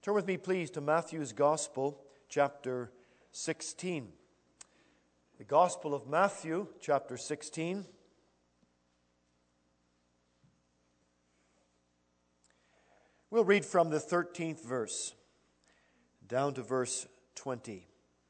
Turn with me, please, to Matthew's Gospel, chapter 16. The Gospel of Matthew, chapter 16. We'll read from the 13th verse down to verse 20.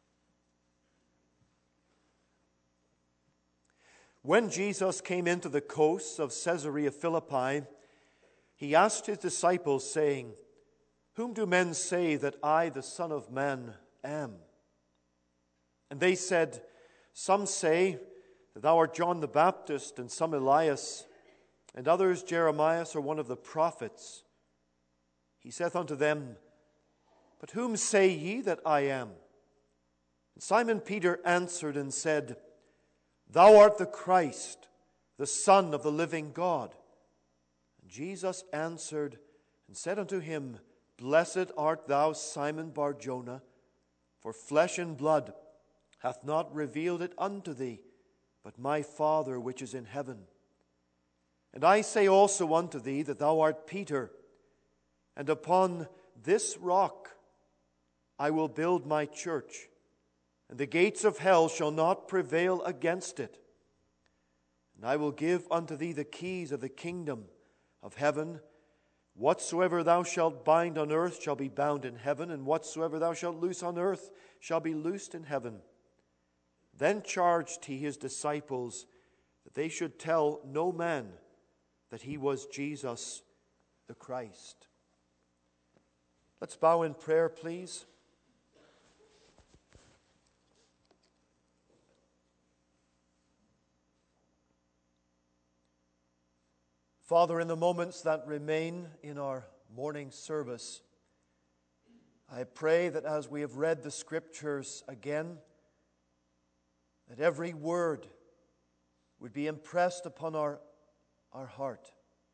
When Jesus came into the coasts of Caesarea Philippi, he asked his disciples, saying, "Whom do men say that I, the Son of Man, am?" And they said, "Some say that thou art John the Baptist, and some Elias, and others Jeremiah or one of the prophets." He saith unto them, "But whom say ye that I am?" And Simon Peter answered and said, "Thou art the Christ, the Son of the living God." And Jesus answered and said unto him, "Blessed art thou, Simon Bar-Jonah, for flesh and blood hath not revealed it unto thee, but my Father which is in heaven. And I say also unto thee that thou art Peter, and upon this rock I will build my church, and the gates of hell shall not prevail against it. And I will give unto thee the keys of the kingdom of heaven. Whatsoever thou shalt bind on earth shall be bound in heaven, and whatsoever thou shalt loose on earth shall be loosed in heaven." Then charged he his disciples that they should tell no man that he was Jesus the Christ. Let's bow in prayer, please. Father, in the moments that remain in our morning service, I pray that as we have read the Scriptures again, that every word would be impressed upon our heart.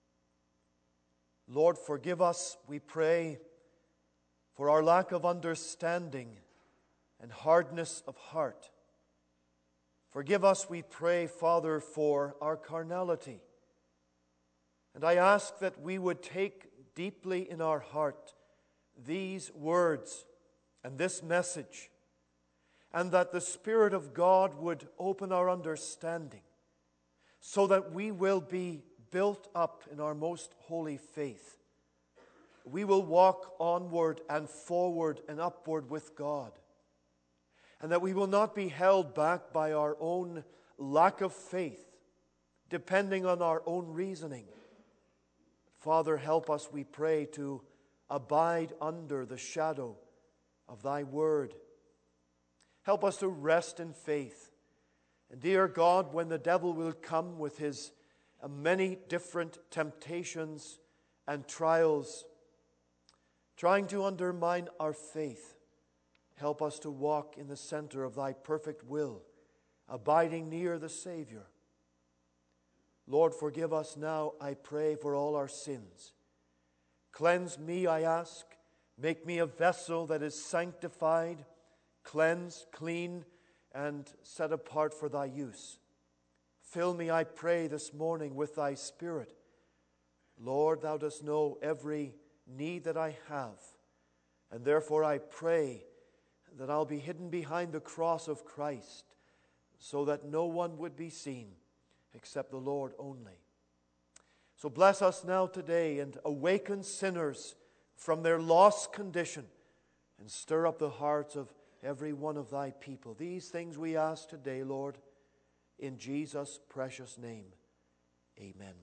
Lord, forgive us, we pray, for our lack of understanding and hardness of heart. Forgive us, we pray, Father, for our carnality. And I ask that we would take deeply in our heart these words and this message, and that the Spirit of God would open our understanding so that we will be built up in our most holy faith. We will walk onward and forward and upward with God, and that we will not be held back by our own lack of faith, depending on our own reasoning. Father, help us, we pray, to abide under the shadow of Thy Word. Help us to rest in faith. And dear God, when the devil will come with his many different temptations and trials, trying to undermine our faith, help us to walk in the center of Thy perfect will, abiding near the Savior. Lord, forgive us now, I pray, for all our sins. Cleanse me, I ask. Make me a vessel that is sanctified, cleansed, clean, and set apart for Thy use. Fill me, I pray, this morning with Thy Spirit. Lord, Thou dost know every need that I have, and therefore I pray that I'll be hidden behind the cross of Christ so that no one would be seen except the Lord only. So bless us now today and awaken sinners from their lost condition and stir up the hearts of every one of Thy people. These things we ask today, Lord, in Jesus' precious name. Amen.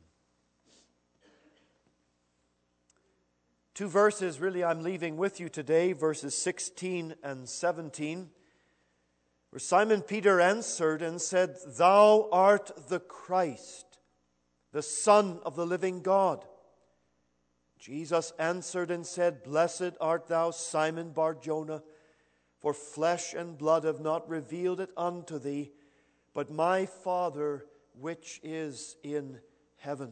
Two verses really I'm leaving with you today, verses 16 and 17. Where Simon Peter answered and said, "Thou art the Christ, the Son of the living God." Jesus answered and said, "Blessed art thou, Simon Bar-Jonah, for flesh and blood have not revealed it unto thee, but my Father which is in heaven."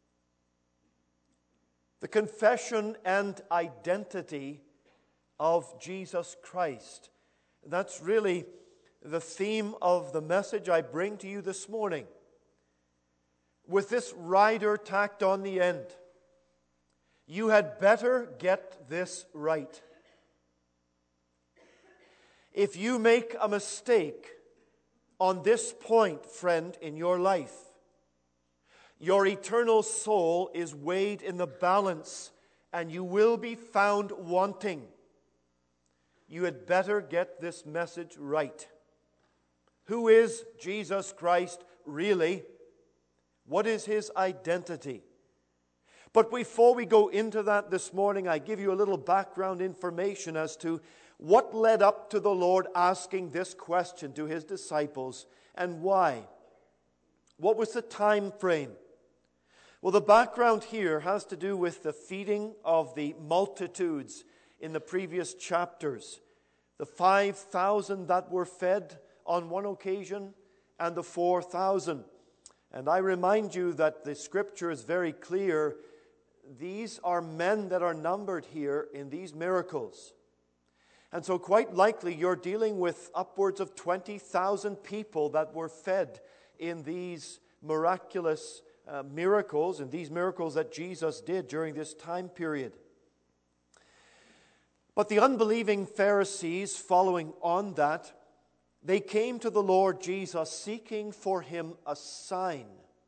The confession and identity of Jesus Christ. That's really the theme of the message I bring to you this morning, with this rider tacked on the end. You had better get this right. If you make a mistake on this point, friend, in your life, your eternal soul is weighed in the balance, and you will be found wanting. You had better get this message right. Who is Jesus Christ really? What is his identity? But before we go into that this morning, I give you a little background information as to what led up to the Lord asking this question to his disciples and why. What was the time frame? Well, the background here has to do with the feeding of the multitudes in the previous chapters. The 5,000 that were fed on one occasion and the 4,000. And I remind you that the scripture is very clear. These are men that are numbered here in these miracles. And so quite likely you're dealing with upwards of 20,000 people that were fed in these miraculous miracles, and these miracles that Jesus did during this time period. But the unbelieving Pharisees, following on that, they came to the Lord Jesus seeking for him a sign.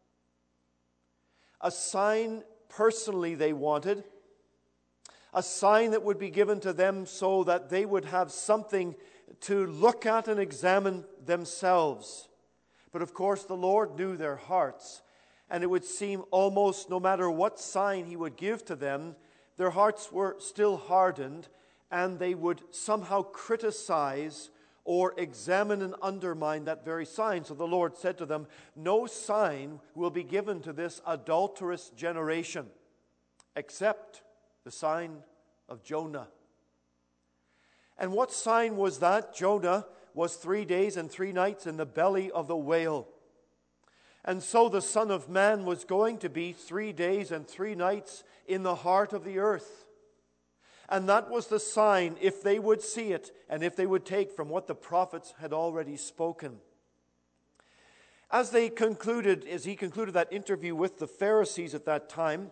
A sign personally they wanted. A sign that would be given to them so that they would have something to look at and examine themselves. But of course the Lord knew their hearts, and it would seem almost no matter what sign he would give to them, their hearts were still hardened, and they would somehow criticize or examine and undermine that very sign. So the Lord said to them, no sign will be given to this adulterous generation except the sign of Jonah. And what sign was that? Jonah was 3 days and 3 nights in the belly of the whale. And so the Son of Man was going to be 3 days and 3 nights in the heart of the earth. And that was the sign, if they would see it and if they would take from what the prophets had already spoken. As he concluded that interview with the Pharisees at that time,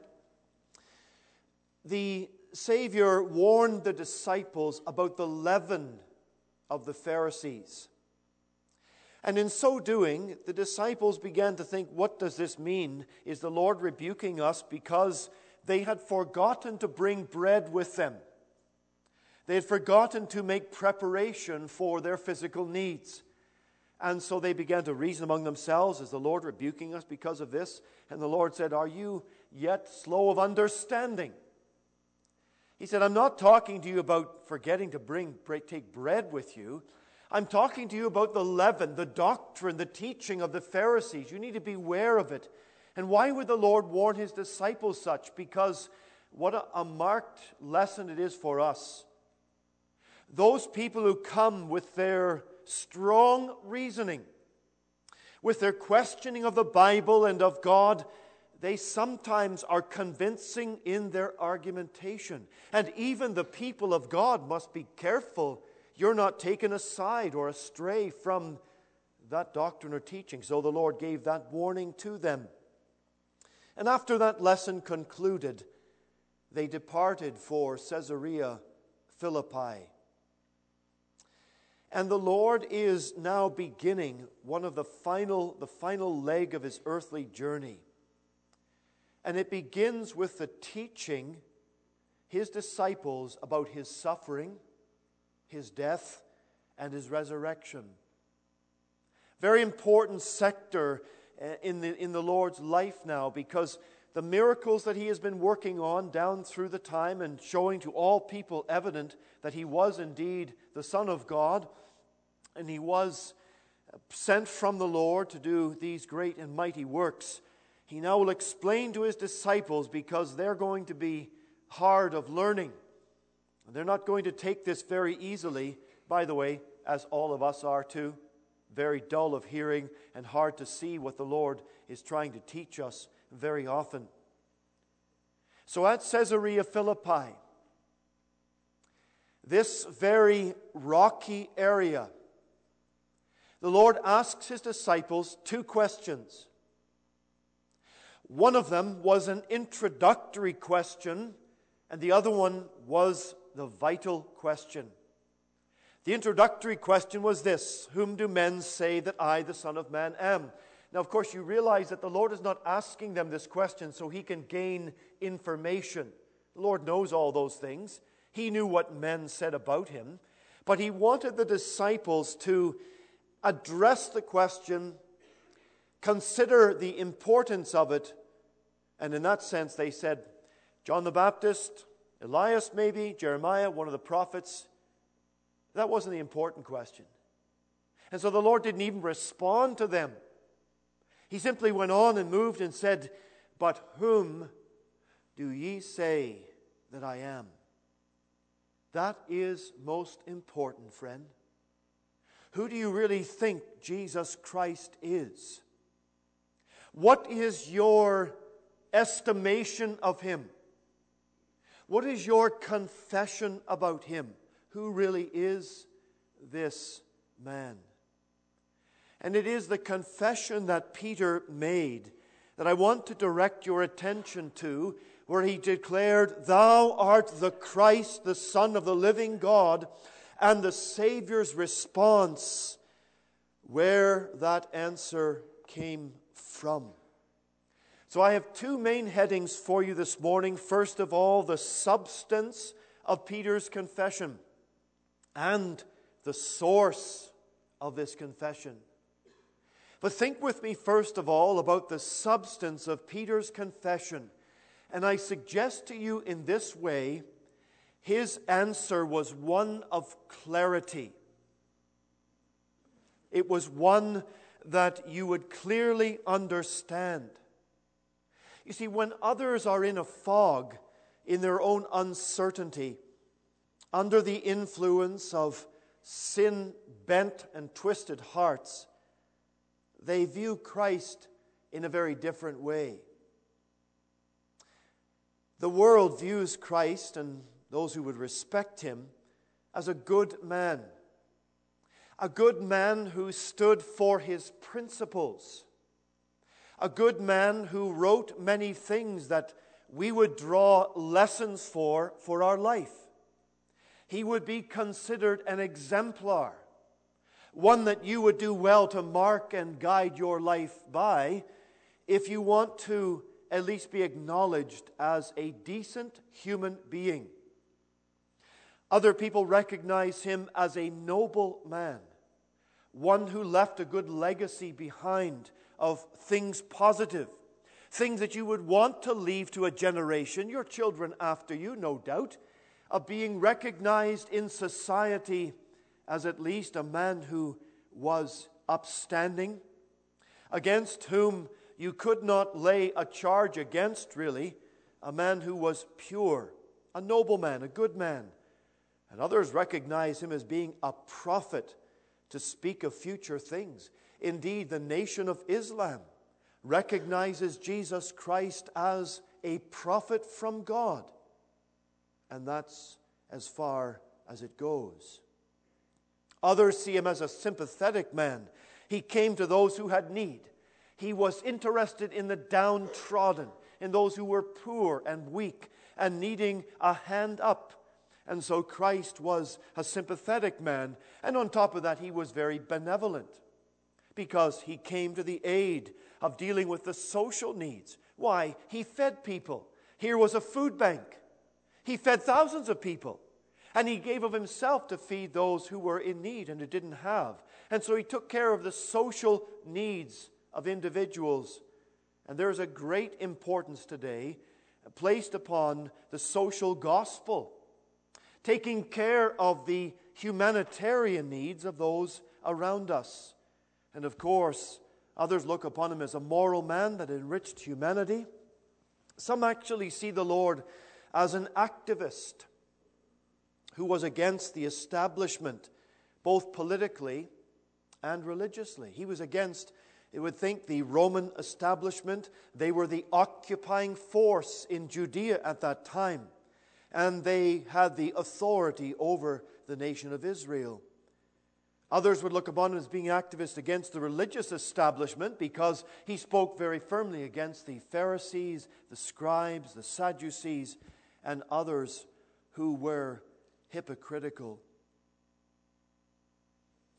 the Savior warned the disciples about the leaven of the Pharisees. And in so doing, the disciples began to think, what does this mean? Is the Lord rebuking us because they had forgotten to bring bread with them? They had forgotten to make preparation for their physical needs. And so they began to reason among themselves, is the Lord rebuking us because of this? And the Lord said, are you yet slow of understanding? He said, I'm not talking to you about forgetting to take bread with you. I'm talking to you about the leaven, the doctrine, the teaching of the Pharisees. You need to be aware of it. And why would the Lord warn his disciples such? Because what a marked lesson it is for us. Those people who come with their strong reasoning, with their questioning of the Bible and of God, they sometimes are convincing in their argumentation. And even the people of God must be careful you're not taken aside or astray from that doctrine or teaching. So the Lord gave that warning to them. And after that lesson concluded, they departed for Caesarea Philippi. And the Lord is now beginning one of the final leg of his earthly journey. And it begins with the teaching his disciples about his suffering, his death, and his resurrection. Very important sector in the Lord's life now, because the miracles that he has been working on down through the time and showing to all people evident that he was indeed the Son of God, and he was sent from the Lord to do these great and mighty works. He now will explain to his disciples, because they're going to be hard of learning. They're not going to take this very easily, by the way, as all of us are too. Very dull of hearing and hard to see what the Lord is trying to teach us very often. So at Caesarea Philippi, this very rocky area, the Lord asks his disciples 2 questions. One of them was an introductory question, and the other one was the vital question. The introductory question was this: whom do men say that I, the Son of Man, am? Now, of course, you realize that the Lord is not asking them this question so he can gain information. The Lord knows all those things. He knew what men said about him. But he wanted the disciples to address the question, consider the importance of it, and in that sense they said, John the Baptist, Elias maybe, Jeremiah, one of the prophets. That wasn't the important question. And so the Lord didn't even respond to them. He simply went on and moved and said, but whom do ye say that I am? That is most important, friend. Who do you really think Jesus Christ is? What is your estimation of him? What is your confession about him? Who really is this man? And it is the confession that Peter made that I want to direct your attention to, where he declared, "Thou art the Christ, the Son of the living God," and the Savior's response, where that answer came from. So I have two main headings for you this morning. First of all, the substance of Peter's confession and the source of this confession. But think with me first of all about the substance of Peter's confession. And I suggest to you in this way, his answer was one of clarity. It was one that you would clearly understand. You see, when others are in a fog, in their own uncertainty, under the influence of sin-bent and twisted hearts, they view Christ in a very different way. The world views Christ and those who would respect him as a good man who stood for his principles, a good man who wrote many things that we would draw lessons for our life. He would be considered an exemplar, one that you would do well to mark and guide your life by if you want to at least be acknowledged as a decent human being. Other people recognize him as a noble man, one who left a good legacy behind of things positive, things that you would want to leave to a generation, your children after you, no doubt, of being recognized in society as at least a man who was upstanding, against whom you could not lay a charge against, really, a man who was pure, a noble man, a good man. And others recognize him as being a prophet to speak of future things. Indeed, the nation of Islam recognizes Jesus Christ as a prophet from God. And that's as far as it goes. Others see him as a sympathetic man. He came to those who had need. He was interested in the downtrodden, in those who were poor and weak and needing a hand up. And so Christ was a sympathetic man. And on top of that, he was very benevolent, because he came to the aid of dealing with the social needs. Why? He fed people. Here was a food bank. He fed thousands of people. And he gave of himself to feed those who were in need and who didn't have. And so he took care of the social needs of individuals. And there is a great importance today placed upon the social gospel, taking care of the humanitarian needs of those around us. And of course, others look upon him as a moral man that enriched humanity. Some actually see the Lord as an activist who was against the establishment, both politically and religiously. He was against, you would think, the Roman establishment. They were the occupying force in Judea at that time, and they had the authority over the nation of Israel. Others would look upon him as being activist against the religious establishment, because he spoke very firmly against the Pharisees, the scribes, the Sadducees, and others who were hypocritical.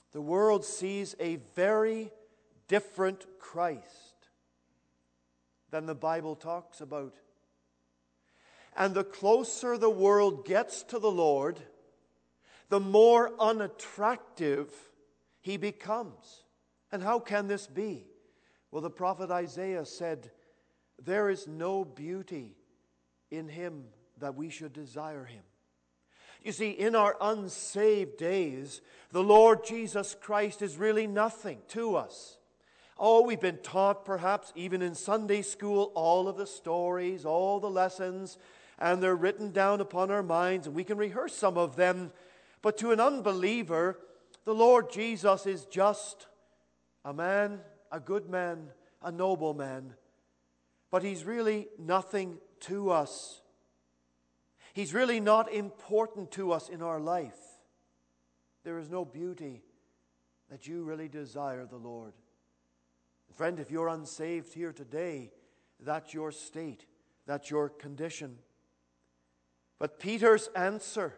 The world sees a very different Christ than the Bible talks about. And the closer the world gets to the Lord, the more unattractive He becomes. And how can this be? Well, the prophet Isaiah said, "There is no beauty in Him that we should desire Him." You see, in our unsaved days, the Lord Jesus Christ is really nothing to us. Oh, we've been taught perhaps even in Sunday school all of the stories, all the lessons, and they're written down upon our minds, and we can rehearse some of them. But to an unbeliever, the Lord Jesus is just a man, a good man, a noble man. But He's really nothing to us. He's really not important to us in our life. There is no beauty that you really desire the Lord. Friend, if you're unsaved here today, that's your state, that's your condition. But Peter's answer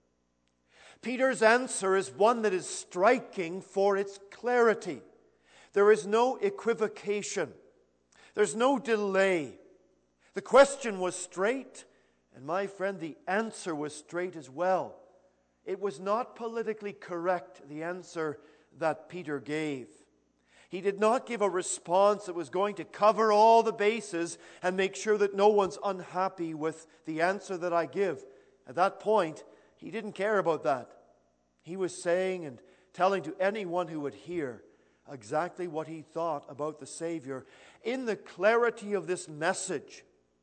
is one that is striking for its clarity. There is no equivocation. There's no delay. The question was straight, and my friend, the answer was straight as well. It was not politically correct, the answer that Peter gave. He did not give a response that was going to cover all the bases and make sure that no one's unhappy with the answer that I give. At that point, he didn't care about that. He was saying and telling to anyone who would hear exactly what he thought about the Savior. In the clarity of this message,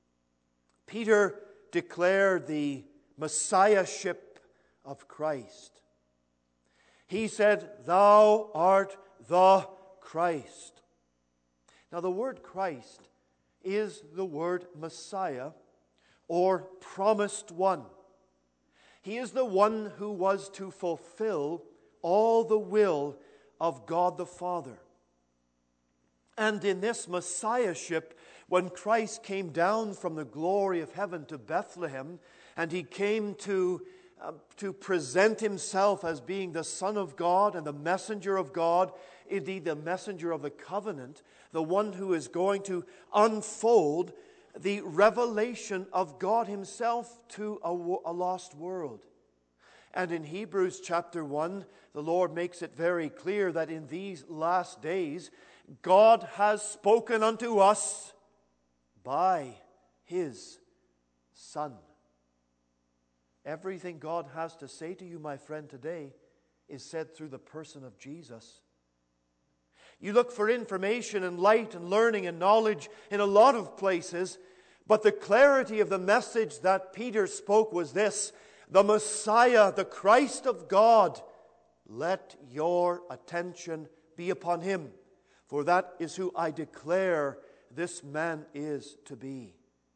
Peter declared the Messiahship of Christ. He said, "Thou art the Christ." Now, the word Christ is the word Messiah, or promised one. He is the one who was to fulfill all the will of God the Father. And in this Messiahship, when Christ came down from the glory of heaven to Bethlehem, and He came to present Himself as being the Son of God and the messenger of God, indeed the messenger of the covenant, the one who is going to unfold the revelation of God Himself to a lost world. And in Hebrews chapter 1, the Lord makes it very clear that in these last days, God has spoken unto us by His Son. Everything God has to say to you, my friend, today is said through the person of Jesus. You look for information and light and learning and knowledge in a lot of places, but the clarity of the message that Peter spoke was this: the Messiah, the Christ of God, let your attention be upon Him, for that is who I declare this man is to be.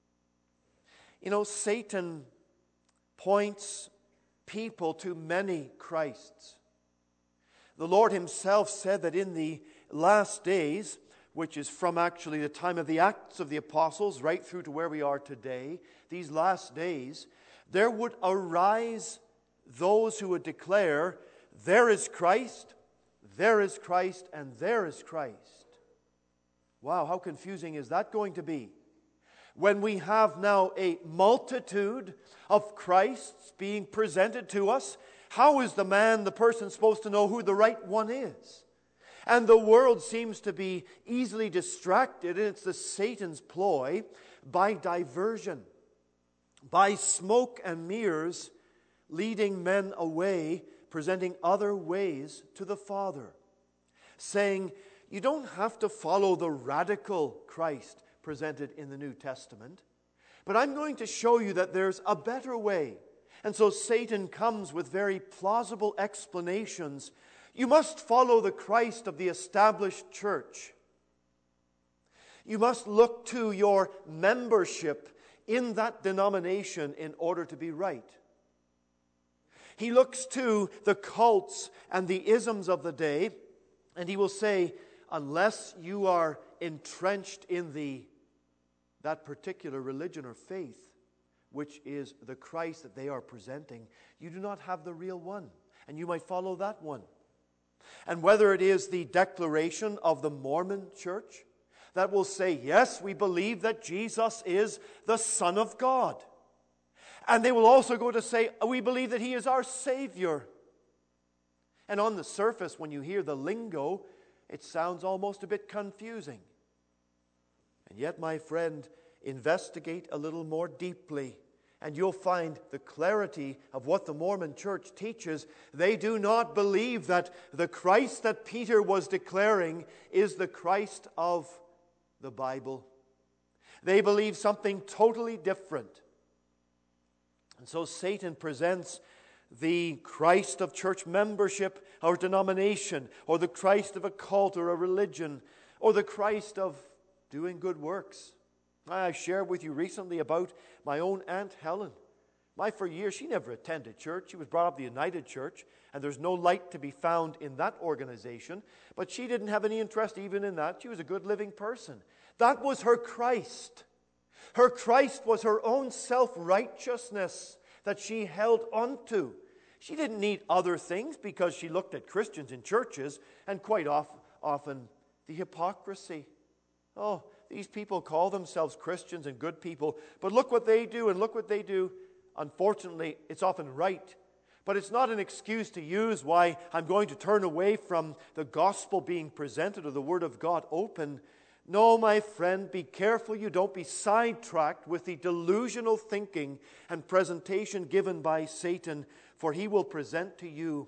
You know, Satan points people to many Christs. The Lord Himself said that in the last days, which is from actually the time of the Acts of the Apostles right through to where we are today, these last days, there would arise those who would declare, there is Christ, and there is Christ. Wow, how confusing is that going to be? When we have now a multitude of Christs being presented to us, how is the person supposed to know who the right one is? And the world seems to be easily distracted, and it's the Satan's ploy, by diversion, by smoke and mirrors, leading men away, presenting other ways to the Father, saying, you don't have to follow the radical Christ presented in the New Testament, but I'm going to show you that there's a better way. And so Satan comes with very plausible explanations. You must follow the Christ of the established church. You must look to your membership in that denomination in order to be right. He looks to the cults and the isms of the day, and he will say, unless you are entrenched in that particular religion or faith, which is the Christ that they are presenting, you do not have the real one, and you might follow that one. and whether it is the declaration of the Mormon Church that will say, yes, we believe that Jesus is the Son of God. And they will also go to say, we believe that He is our Savior. And on the surface, when you hear the lingo, it sounds almost a bit confusing. And yet, my friend, investigate a little more deeply, and you'll find the clarity of what the Mormon Church teaches. They do not believe that the Christ that Peter was declaring is the Christ of the Bible. They believe something totally different. And so Satan presents the Christ of church membership or denomination, or the Christ of a cult or a religion, or the Christ of doing good works. I shared with you recently about my own Aunt Helen. For years, she never attended church. She was brought up the United Church, and there's no light to be found in that organization. But she didn't have any interest even in that. She was a good living person. That was her Christ. Her Christ was her own self-righteousness that she held onto. She didn't need other things because she looked at Christians in churches and quite often the hypocrisy. Oh, these people call themselves Christians and good people, but look what they do and look what they do. Unfortunately, it's often right, but it's not an excuse to use why I'm going to turn away from the gospel being presented or the Word of God open. No, my friend, be careful you don't be sidetracked with the delusional thinking and presentation given by Satan, for he will present to you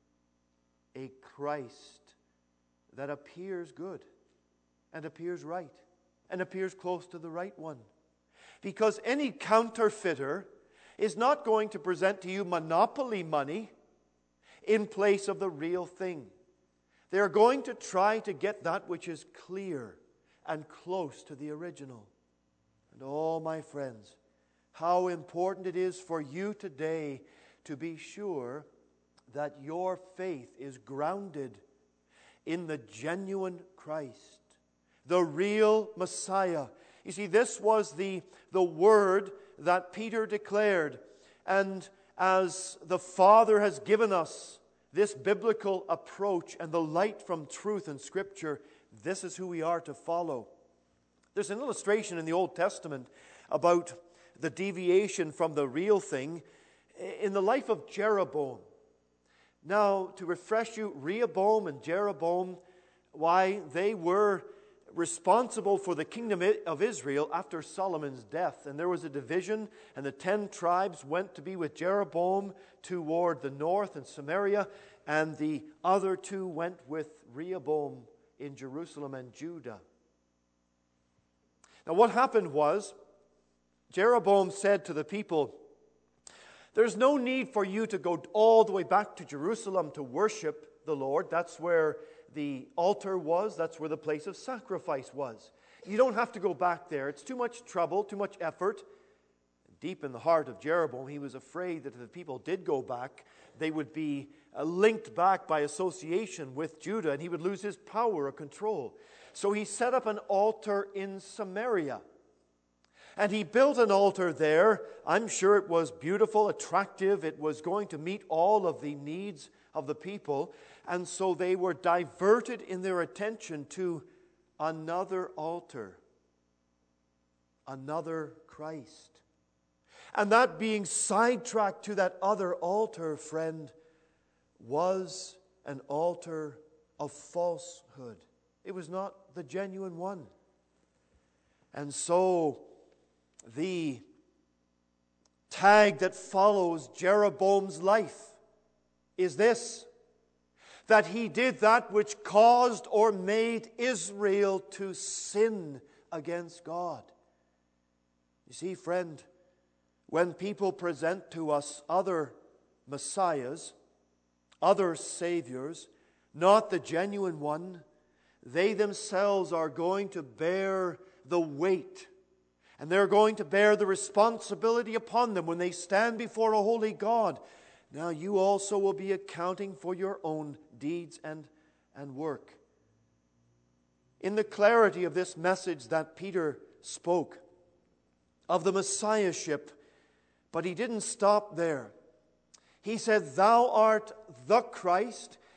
a Christ that appears good and appears right and appears close to the right one. Because any counterfeiter is not going to present to you monopoly money in place of the real thing. They are going to try to get that which is clear and close to the original. And oh, my friends, how important it is for you today to be sure that your faith is grounded in the genuine Christ, the real Messiah. You see, this was the word that Peter declared. And as the Father has given us this biblical approach and the light from truth and Scripture, this is who we are to follow. There's an illustration in the Old Testament about the deviation from the real thing in the life of Jeroboam. Now, to refresh you, Rehoboam and Jeroboam, why, they were responsible for the kingdom of Israel after Solomon's death. And there was a division, and the 10 tribes went to be with Jeroboam toward the north in Samaria, and the other 2 went with Rehoboam in Jerusalem and Judah. Now what happened was, Jeroboam said to the people, there's no need for you to go all the way back to Jerusalem to worship the Lord. That's where the altar was. That's where the place of sacrifice was. You don't have to go back there. It's too much trouble, too much effort. Deep in the heart of Jeroboam, he was afraid that if the people did go back, they would be linked back by association with Judah, and he would lose his power or control. So he set up an altar in Samaria. And he built an altar there. I'm sure it was beautiful, attractive. It was going to meet all of the needs of the people. And so they were diverted in their attention to another altar, another Christ. And that being sidetracked to that other altar, friend, was an altar of falsehood. It was not the genuine one. And so the tag that follows Jeroboam's life is this: that he did that which caused or made Israel to sin against God. You see, friend, when people present to us other messiahs, other saviors, not the genuine one, they themselves are going to bear the weight, and they're going to bear the responsibility upon them when they stand before a holy God. Now you also will be accounting for your own deeds and work. In the clarity of this message that Peter spoke of the Messiahship, but he didn't stop there. He said, "Thou art the Christ,"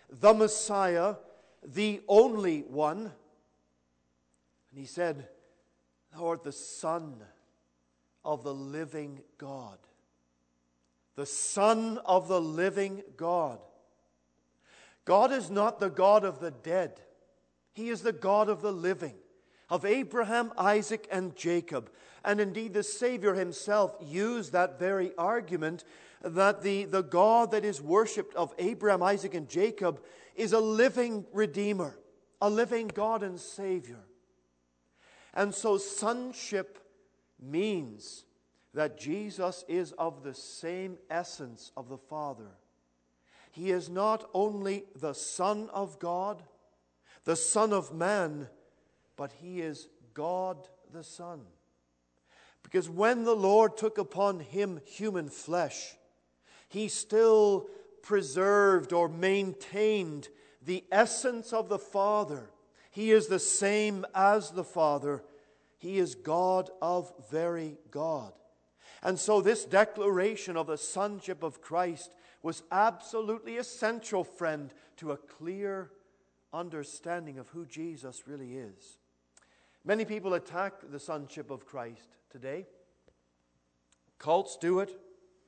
the Messiah, the only one. And he said, Thou art the Son of the living God. The Son of the living God. God is not the God of the dead. He is the God of the living, of Abraham, Isaac, and Jacob. And indeed, the Savior himself used that very argument that the God that is worshipped of Abraham, Isaac, and Jacob is a living Redeemer, a living God and Savior. And so sonship means that Jesus is of the same essence of the Father. He is not only the Son of God, the Son of man, but He is God the Son. Because when the Lord took upon Him human flesh, He still preserved or maintained the essence of the Father. He is the same as the Father. He is God of very God. And so this declaration of the sonship of Christ was absolutely essential, friend, to a clear understanding of who Jesus really is. Many people attack the sonship of Christ today. Cults do it.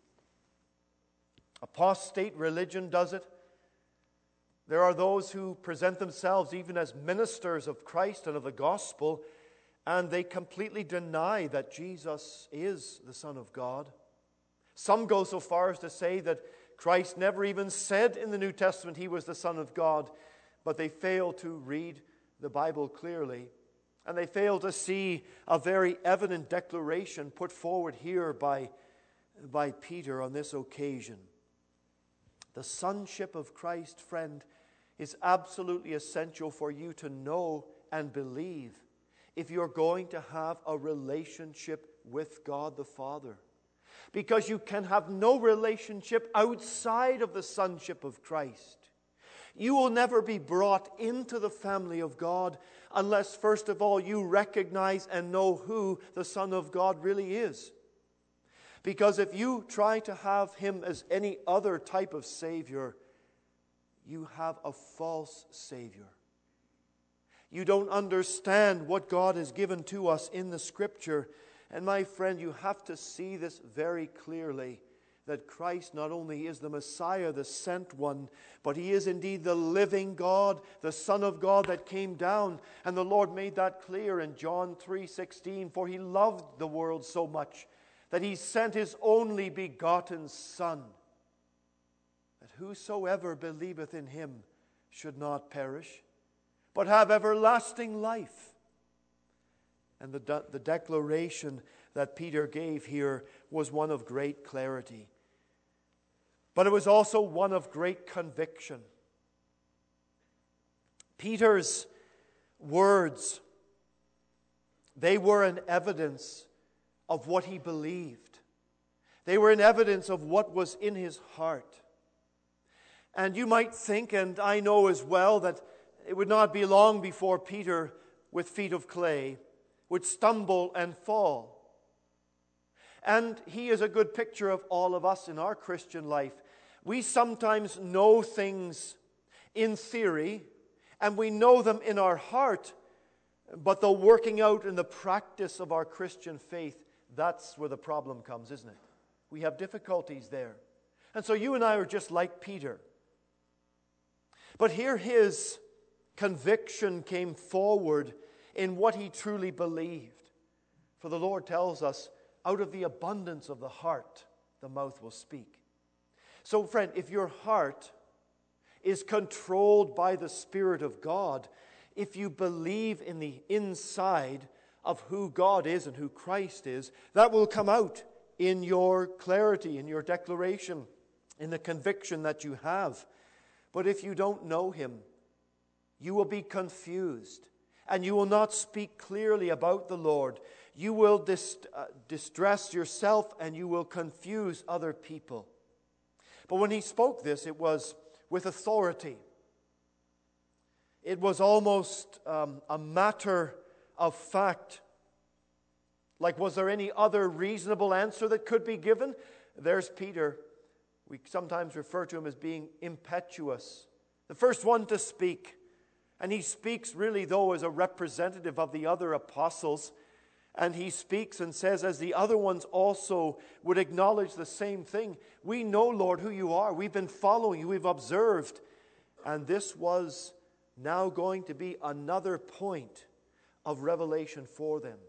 Apostate religion does it. There are those who present themselves even as ministers of Christ and of the gospel, and they completely deny that Jesus is the Son of God. Some go so far as to say that Christ never even said in the New Testament He was the Son of God, but they fail to read the Bible clearly, and they fail to see a very evident declaration put forward here by Peter on this occasion. The sonship of Christ, friend, is absolutely essential for you to know and believe if you're going to have a relationship with God the Father. Because you can have no relationship outside of the sonship of Christ. You will never be brought into the family of God unless, first of all, you recognize and know who the Son of God really is. Because if you try to have Him as any other type of Savior, you have a false Savior. You don't understand what God has given to us in the Scripture. And my friend, you have to see this very clearly, that Christ not only is the Messiah, the sent one, but He is indeed the living God, the Son of God that came down. And the Lord made that clear in John 3:16, for He loved the world so much that He sent His only begotten Son, that whosoever believeth in Him should not perish, but have everlasting life. And the declaration that Peter gave here was one of great clarity. But it was also one of great conviction. Peter's words, they were an evidence of what he believed. They were an evidence of what was in his heart. And you might think, and I know as well, that it would not be long before Peter, with feet of clay, would stumble and fall. And he is a good picture of all of us in our Christian life. We sometimes know things in theory, and we know them in our heart, but the working out and the practice of our Christian faith, that's where the problem comes, isn't it? We have difficulties there. And so you and I are just like Peter. But here his conviction came forward in what he truly believed. For the Lord tells us, out of the abundance of the heart, the mouth will speak. So friend, if your heart is controlled by the Spirit of God, if you believe in the inside of who God is and who Christ is, that will come out in your clarity, in your declaration, in the conviction that you have. But if you don't know Him, you will be confused, and you will not speak clearly about the Lord. You will distress yourself, and you will confuse other people. But when he spoke this, it was with authority. It was almost a matter of fact. Like, was there any other reasonable answer that could be given? There's Peter. We sometimes refer to him as being impetuous. the first one to speak. And he speaks really, though, as a representative of the other apostles. And he speaks and says, as the other ones also would acknowledge the same thing. We know, Lord, who you are. We've been following you. We've observed. And this was now going to be another point of revelation for them.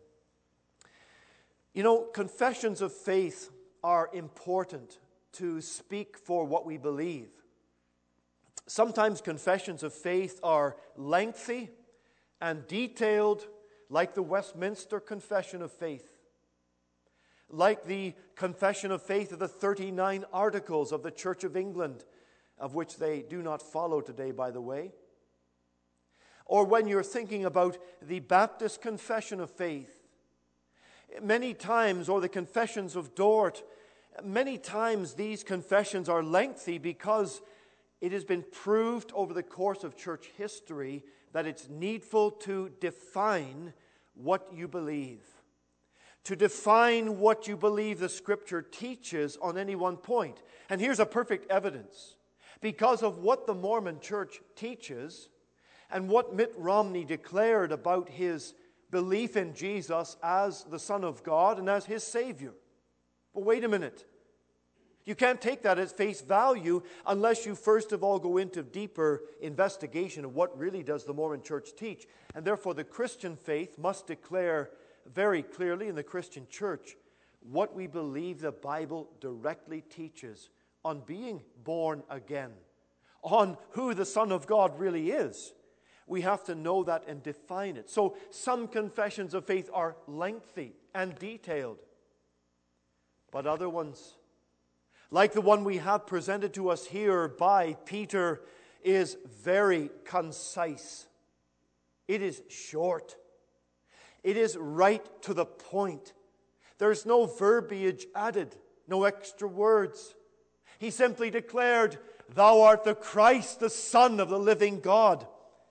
You know, confessions of faith are important to speak for what we believe. Sometimes confessions of faith are lengthy and detailed, like the Westminster Confession of Faith, like the Confession of Faith of the 39 Articles of the Church of England, of which they do not follow today, by the way. Or when you're thinking about the Baptist Confession of Faith, many times, or the Confessions of Dort, many times these confessions are lengthy because it has been proved over the course of church history that it's needful to define what you believe. To define what you believe the Scripture teaches on any one point. And here's a perfect evidence. Because of what the Mormon Church teaches and what Mitt Romney declared about his belief in Jesus as the Son of God and as his Savior. But wait a minute. You can't take that as face value unless you first of all go into deeper investigation of what really does the Mormon Church teach. And therefore the Christian faith must declare very clearly in the Christian church what we believe the Bible directly teaches on being born again, on who the Son of God really is. We have to know that and define it. So some confessions of faith are lengthy and detailed, but other ones, like the one we have presented to us here by Peter, is very concise. It is short. It is right to the point. There's no verbiage added, no extra words. He simply declared, "Thou art the Christ, the Son of the living God."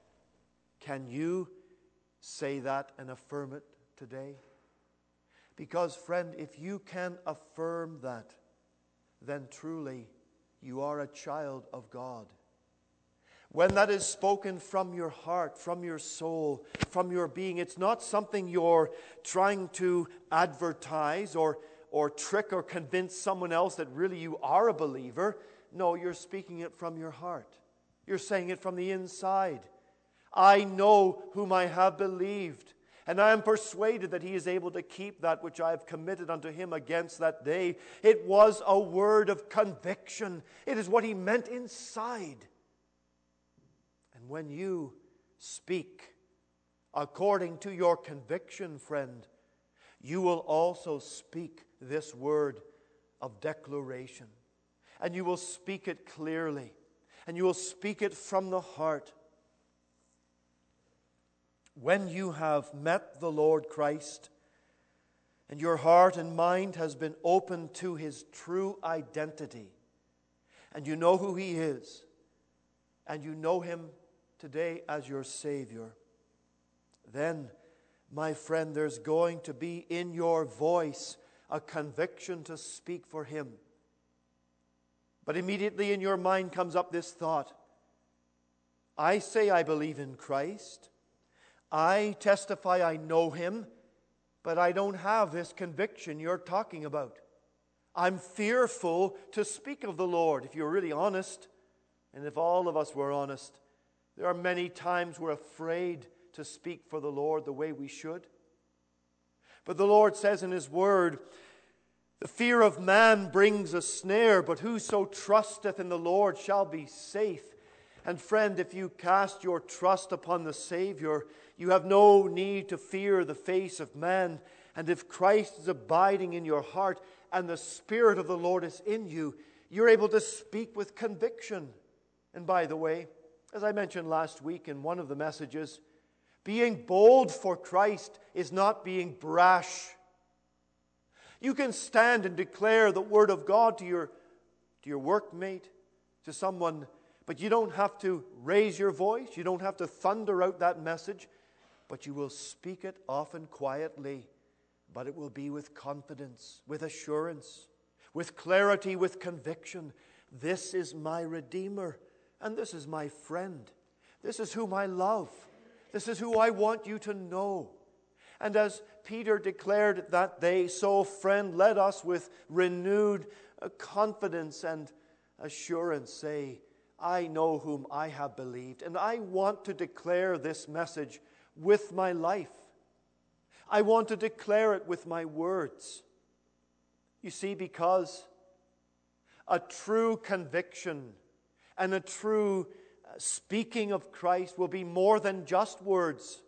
Can you say that and affirm it today? Because, friend, if you can affirm that, then truly you are a child of God. When that is spoken from your heart, from your soul, from your being, it's not something you're trying to advertise or trick or convince someone else that really you are a believer. No, you're speaking it from your heart. You're saying it from the inside. I know whom I have believed, and I am persuaded that he is able to keep that which I have committed unto him against that day. It was a word of conviction. It is what he meant inside. And when you speak according to your conviction, friend, you will also speak this word of declaration. And you will speak it clearly. And you will speak it from the heart. When you have met the Lord Christ, and your heart and mind has been opened to his true identity, and you know who he is, and you know him today as your Savior, then, my friend, there's going to be in your voice a conviction to speak for him. But immediately in your mind comes up this thought: I say I believe in Christ. I testify I know him, but I don't have this conviction you're talking about. I'm fearful to speak of the Lord. If you're really honest, and if all of us were honest, there are many times we're afraid to speak for the Lord the way we should. But the Lord says in his word, the fear of man brings a snare, but whoso trusteth in the Lord shall be safe. And friend, if you cast your trust upon the Savior, you have no need to fear the face of man. And if Christ is abiding in your heart and the Spirit of the Lord is in you, you're able to speak with conviction. And by the way, as I mentioned last week in one of the messages, being bold for Christ is not being brash. You can stand and declare the Word of God to your workmate, to someone, but you don't have to raise your voice. You don't have to thunder out that message. But you will speak it often quietly. But it will be with confidence, with assurance, with clarity, with conviction. This is my Redeemer. and this is my friend. This is whom I love. This is who I want you to know. And as Peter declared that day, so friend, let us with renewed confidence and assurance say, I know whom I have believed, and I want to declare this message with my life. I want to declare it with my words. You see, because a true conviction and a true speaking of Christ will be more than just words.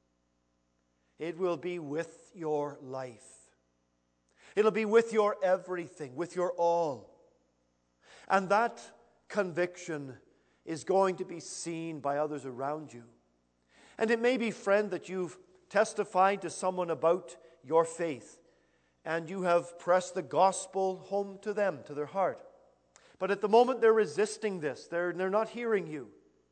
It will be with your life. It'll be with your everything, with your all. And that conviction is going to be seen by others around you. And it may be, friend, that you've testified to someone about your faith, and you have pressed the gospel home to them, to their heart. But at the moment they're resisting this, they're not hearing you.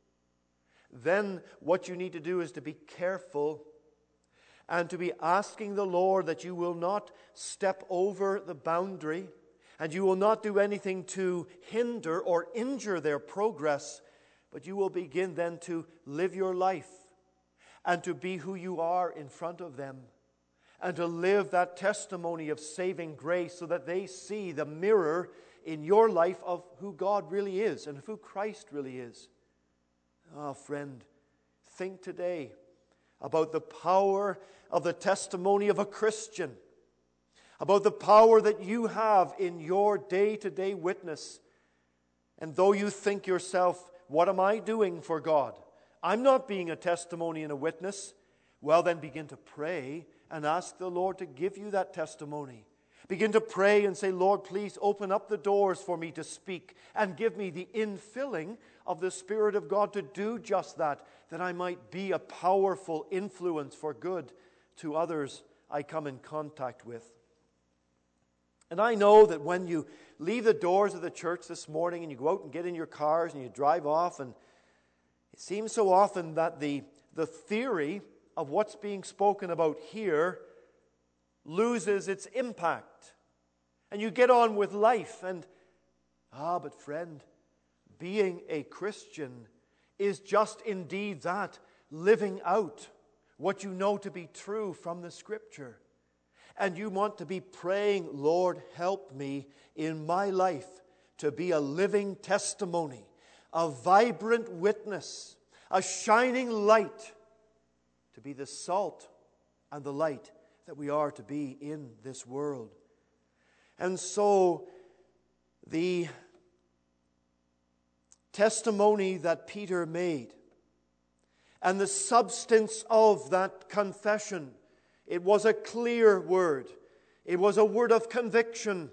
Then what you need to do is to be careful and to be asking the Lord that you will not step over the boundary, and you will not do anything to hinder or injure their progress, but you will begin then to live your life and to be who you are in front of them, and to live that testimony of saving grace so that they see the mirror in your life of who God really is and of who Christ really is. Ah, friend, think today about the power of the testimony of a Christian, about the power that you have in your day-to-day witness. And though you think yourself, what am I doing for God? I'm not being a testimony and a witness. Well, then begin to pray and ask the Lord to give you that testimony. Begin to pray and say, Lord, please open up the doors for me to speak and give me the infilling of the Spirit of God to do just that I might be a powerful influence for good to others I come in contact with. And I know that when you leave the doors of the church this morning and you go out and get in your cars and you drive off, and it seems so often that the theory of what's being spoken about here loses its impact. And you get on with life. But friend, being a Christian is just indeed that, living out what you know to be true from the Scripture. And you want to be praying, Lord, help me in my life to be a living testimony, a vibrant witness, a shining light, to be the salt and the light that we are to be in this world. And so the testimony that Peter made and the substance of that confession, it was a clear word. It was a word of conviction,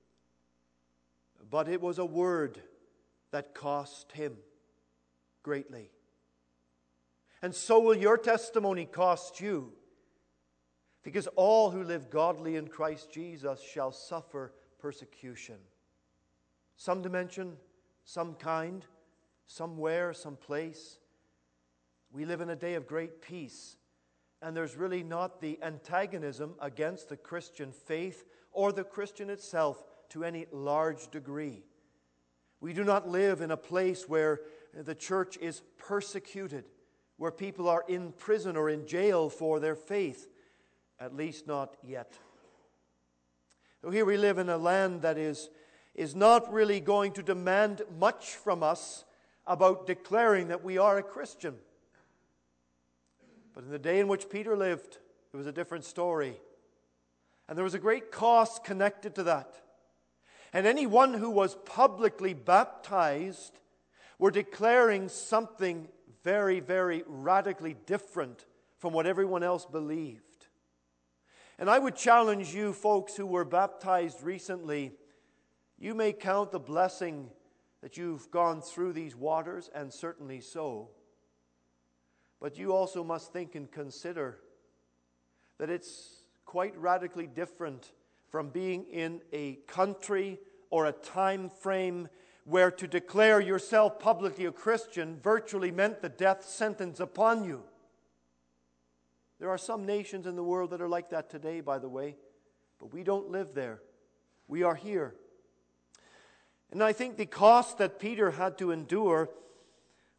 but it was a word that cost him greatly. And so will your testimony cost you, because all who live godly in Christ Jesus shall suffer persecution. Some dimension, some kind, somewhere, some place. We live in a day of great peace, and there's really not the antagonism against the Christian faith or the Christian itself to any large degree. We do not live in a place where the church is persecuted, where people are in prison or in jail for their faith, at least not yet. So here we live in a land that is not really going to demand much from us about declaring that we are a Christian. But in the day in which Peter lived, it was a different story. And there was a great cost connected to that. And anyone who was publicly baptized were declaring something very, very radically different from what everyone else believed. And I would challenge you folks who were baptized recently, you may count the blessing that you've gone through these waters, and certainly so. But you also must think and consider that it's quite radically different from being in a country or a time frame where to declare yourself publicly a Christian virtually meant the death sentence upon you. There are some nations in the world that are like that today, by the way, but we don't live there. We are here. And I think the cost that Peter had to endure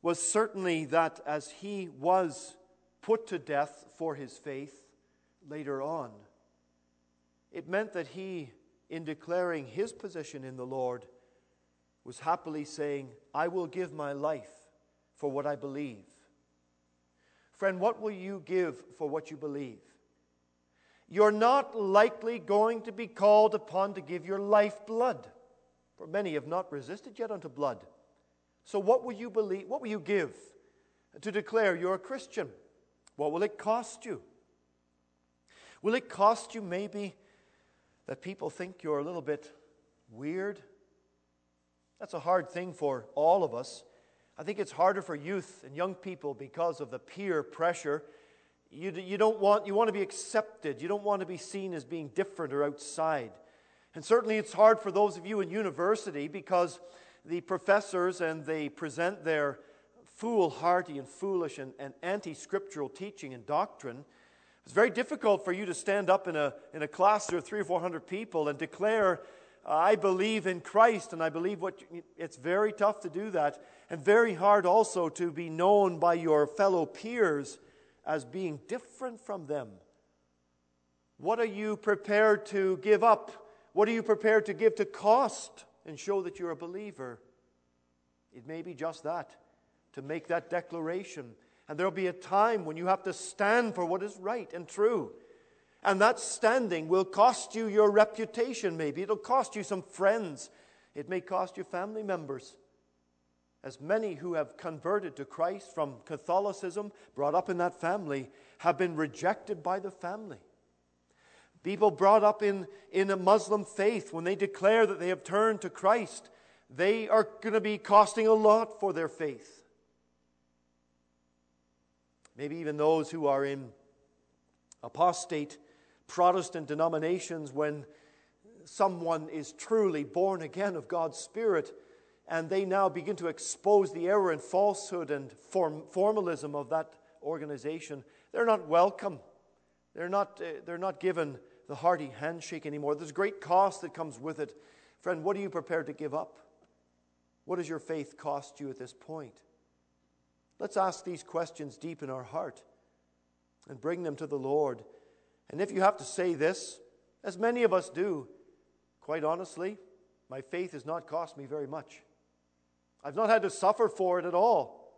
was certainly that as he was put to death for his faith later on, it meant that he, in declaring his position in the Lord, was happily saying, I will give my life for what I believe. Friend, what will you give for what you believe? You're not likely going to be called upon to give your life blood, for many have not resisted yet unto blood. So what will you believe? What will you give to declare you're a Christian? What will it cost you? Will it cost you maybe that people think you're a little bit weird? That's a hard thing for all of us. I think it's harder for youth and young people because of the peer pressure. You want to be accepted. You don't want to be seen as being different or outside. And certainly it's hard for those of you in university because the professors and they present their foolhardy and foolish and anti-scriptural teaching and doctrine. It's very difficult for you to stand up in a class of 300 or 400 people and declare, I believe in Christ and I believe it's very tough to do that, and very hard also to be known by your fellow peers as being different from them. What are you prepared to give up? What are you prepared to give to cost and show that you're a believer? It may be just that, to make that declaration. And there'll be a time when you have to stand for what is right and true. And that standing will cost you your reputation maybe. It'll cost you some friends. It may cost you family members. As many who have converted to Christ from Catholicism, brought up in that family, have been rejected by the family. People brought up in a Muslim faith, when they declare that they have turned to Christ, they are going to be costing a lot for their faith. Maybe even those who are in apostate Protestant denominations, when someone is truly born again of God's Spirit, and they now begin to expose the error and falsehood and formalism of that organization, they're not welcome. They're not given the hearty handshake anymore. There's great cost that comes with it. Friend, what are you prepared to give up? What does your faith cost you at this point? Let's ask these questions deep in our heart and bring them to the Lord. And if you have to say this, as many of us do, quite honestly, my faith has not cost me very much. I've not had to suffer for it at all.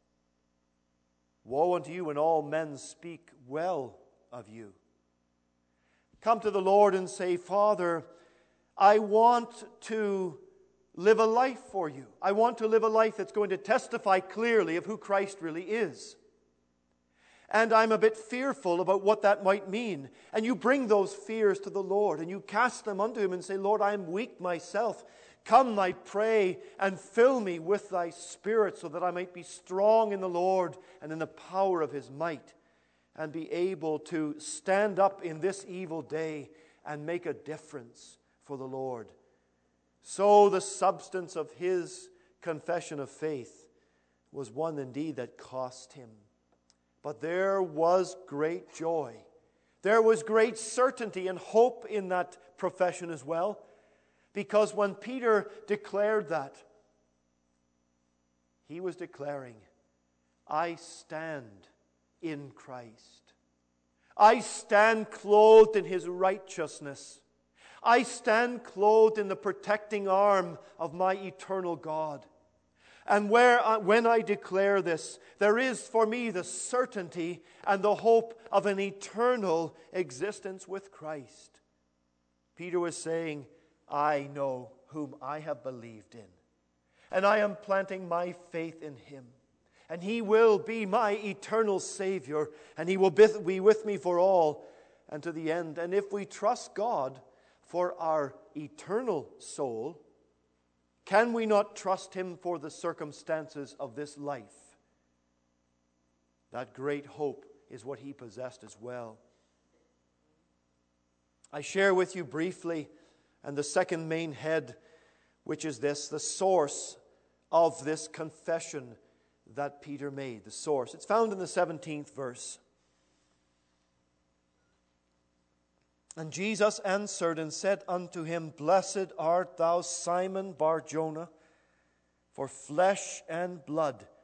Woe unto you when all men speak well of you. Come to the Lord and say, Father, I want to live a life for you. I want to live a life that's going to testify clearly of who Christ really is. And I'm a bit fearful about what that might mean. And you bring those fears to the Lord and you cast them unto Him and say, Lord, I am weak myself. Come, I pray, and fill me with thy Spirit so that I might be strong in the Lord and in the power of His might, and be able to stand up in this evil day and make a difference for the Lord. So the substance of his confession of faith was one indeed that cost him. But there was great joy. There was great certainty and hope in that profession as well. Because when Peter declared that, he was declaring, I stand in Christ. I stand clothed in His righteousness. I stand clothed in the protecting arm of my eternal God. And when I declare this, there is for me the certainty and the hope of an eternal existence with Christ. Peter was saying, I know whom I have believed in, and I am planting my faith in Him. And He will be my eternal Savior, and He will be with me for all and to the end. And if we trust God for our eternal soul, can we not trust Him for the circumstances of this life? That great hope is what he possessed as well. I share with you briefly, and the second main head, which is this, the source of this confession that Peter made. The source. It's found in the 17th verse. And Jesus answered and said unto him, Blessed art thou, Simon Bar-Jonah, for flesh and blood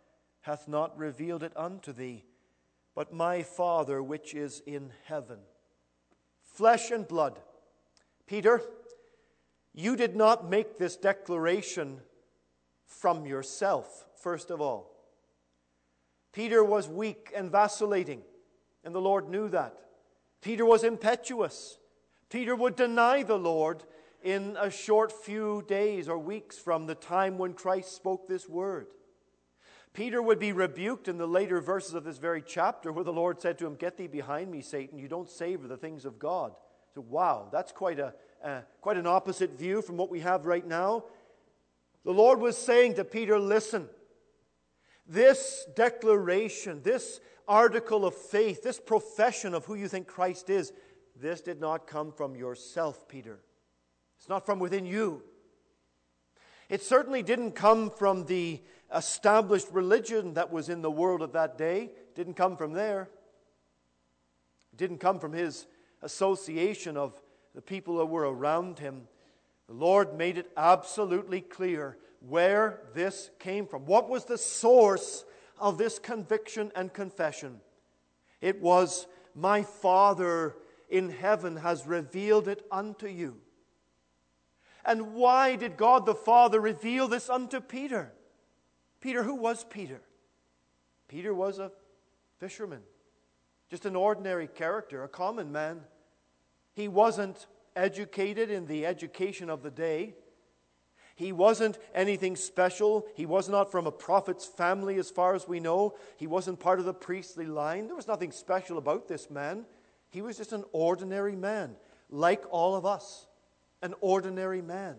hath not revealed it unto thee, but my Father which is in heaven. Flesh and blood. Peter, you did not make this declaration from yourself, first of all. Peter was weak and vacillating, and the Lord knew that. Peter was impetuous. Peter would deny the Lord in a short few days or weeks from the time when Christ spoke this word. Peter would be rebuked in the later verses of this very chapter where the Lord said to him, "Get thee behind me, Satan, you don't savor the things of God." So wow, that's quite an opposite view from what we have right now. The Lord was saying to Peter, listen, this declaration, this article of faith, this profession of who you think Christ is, this did not come from yourself, Peter. It's not from within you. It certainly didn't come from the established religion that was in the world of that day. It didn't come from there. It didn't come from his association of the people that were around him. The Lord made it absolutely clear where this came from. What was the source of this conviction and confession? It was, my Father in heaven has revealed it unto you. And why did God the Father reveal this unto Peter? Peter, who was Peter? Peter was a fisherman, just an ordinary character, a common man. He wasn't educated in the education of the day. He wasn't anything special. He was not from a prophet's family as far as we know. He wasn't part of the priestly line. There was nothing special about this man. He was just an ordinary man, like all of us. An ordinary man.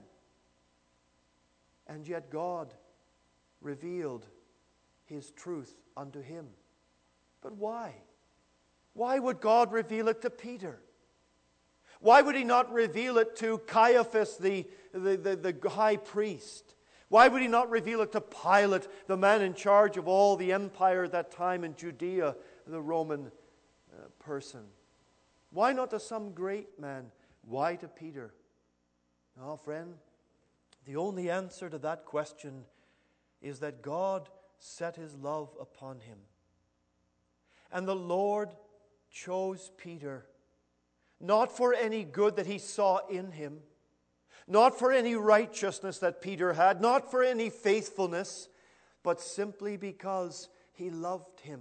And yet God revealed His truth unto him. But why? Why would God reveal it to Peter? Why would He not reveal it to Caiaphas, the high priest? Why would He not reveal it to Pilate, the man in charge of all the empire at that time in Judea, the Roman person? Why not to some great man? Why to Peter? Oh, friend, the only answer to that question is that God set His love upon him. And the Lord chose Peter, not for any good that He saw in him, not for any righteousness that Peter had, not for any faithfulness, but simply because He loved him.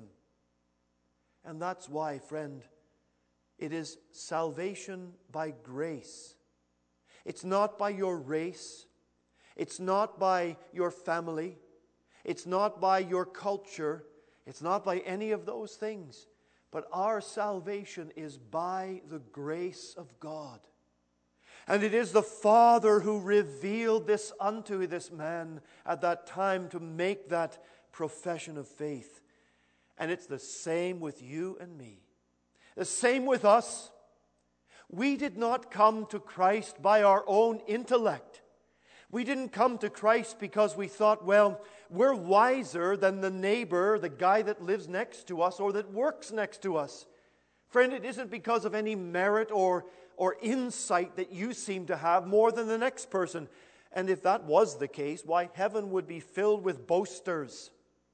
And that's why, friend, it is salvation by grace. It's not by your race. It's not by your family. It's not by your culture. It's not by any of those things. But our salvation is by the grace of God. And it is the Father who revealed this unto this man at that time to make that profession of faith. And it's the same with you and me. The same with us. We did not come to Christ by our own intellect. We didn't come to Christ because we thought, well, we're wiser than the neighbor, the guy that lives next to us or that works next to us. Friend, it isn't because of any merit or insight that you seem to have more than the next person. And if that was the case, why, heaven would be filled with boasters.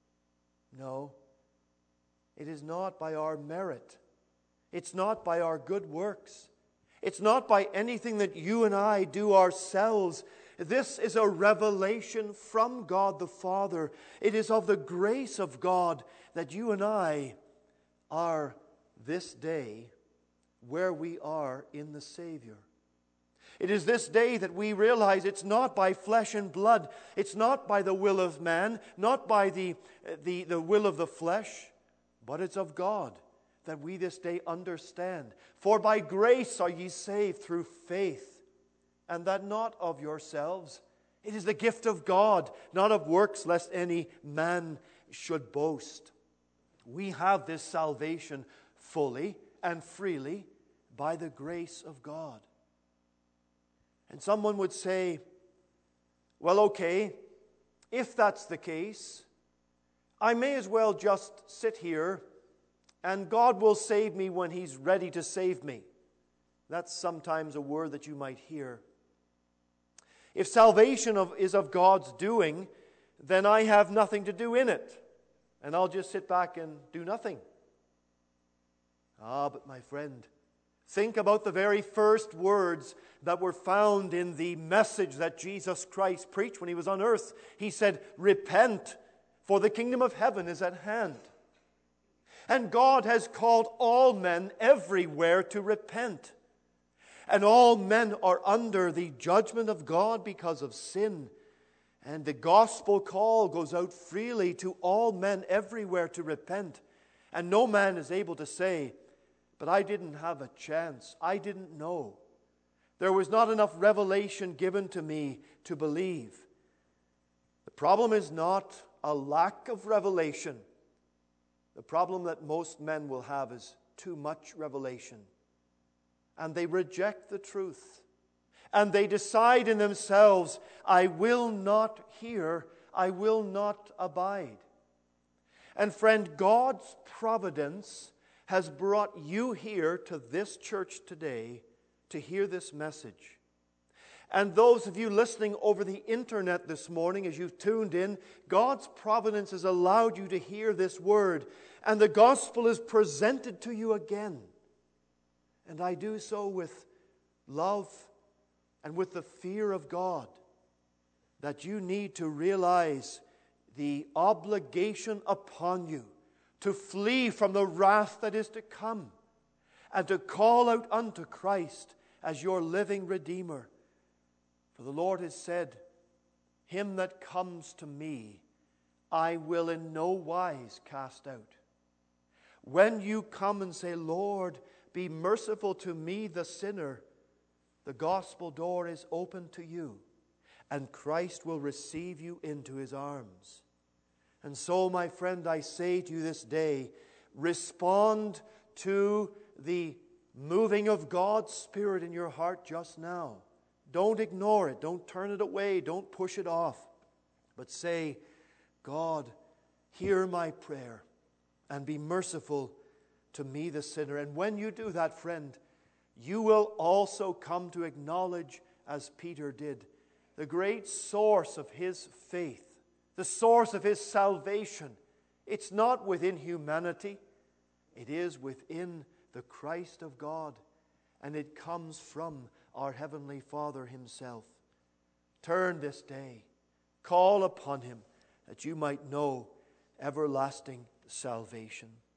No, it is not by our merit. It's not by our good works. It's not by anything that you and I do ourselves. This is a revelation from God the Father. It is of the grace of God that you and I are this day where we are in the Savior. It is this day that we realize it's not by flesh and blood. It's not by the will of man, not by the will of the flesh, but it's of God that we this day understand. For by grace are ye saved through faith, and that not of yourselves. It is the gift of God, not of works, lest any man should boast. We have this salvation fully and freely by the grace of God. And someone would say, well, okay, if that's the case, I may as well just sit here and God will save me when He's ready to save me. That's sometimes a word that you might hear. If salvation is of God's doing, then I have nothing to do in it. and I'll just sit back and do nothing. Ah, but my friend, think about the very first words that were found in the message that Jesus Christ preached when he was on earth. He said, "Repent, for the kingdom of heaven is at hand." And God has called all men everywhere to repent. And all men are under the judgment of God because of sin. And the gospel call goes out freely to all men everywhere to repent. And no man is able to say, "But I didn't have a chance. I didn't know. There was not enough revelation given to me to believe." The problem is not a lack of revelation. The problem that most men will have is too much revelation. And they reject the truth. And they decide in themselves, "I will not hear, I will not abide." And friend, God's providence has brought you here to this church today to hear this message. And those of you listening over the internet this morning, as you've tuned in, God's providence has allowed you to hear this word, and the gospel is presented to you again. And I do so with love and with the fear of God, that you need to realize the obligation upon you to flee from the wrath that is to come, and to call out unto Christ as your living Redeemer. For the Lord has said, "Him that comes to me, I will in no wise cast out." When you come and say, "Lord, be merciful to me, the sinner," the gospel door is open to you, and Christ will receive you into his arms. And so, my friend, I say to you this day, respond to the moving of God's Spirit in your heart just now. Don't ignore it. Don't turn it away. Don't push it off. But say, "God, hear my prayer and be merciful to me, the sinner." And when you do that, friend, you will also come to acknowledge, as Peter did, the great source of his faith, the source of his salvation. It's not within humanity. It is within the Christ of God. And it comes from our Heavenly Father himself. Turn this day. Call upon him that you might know everlasting salvation.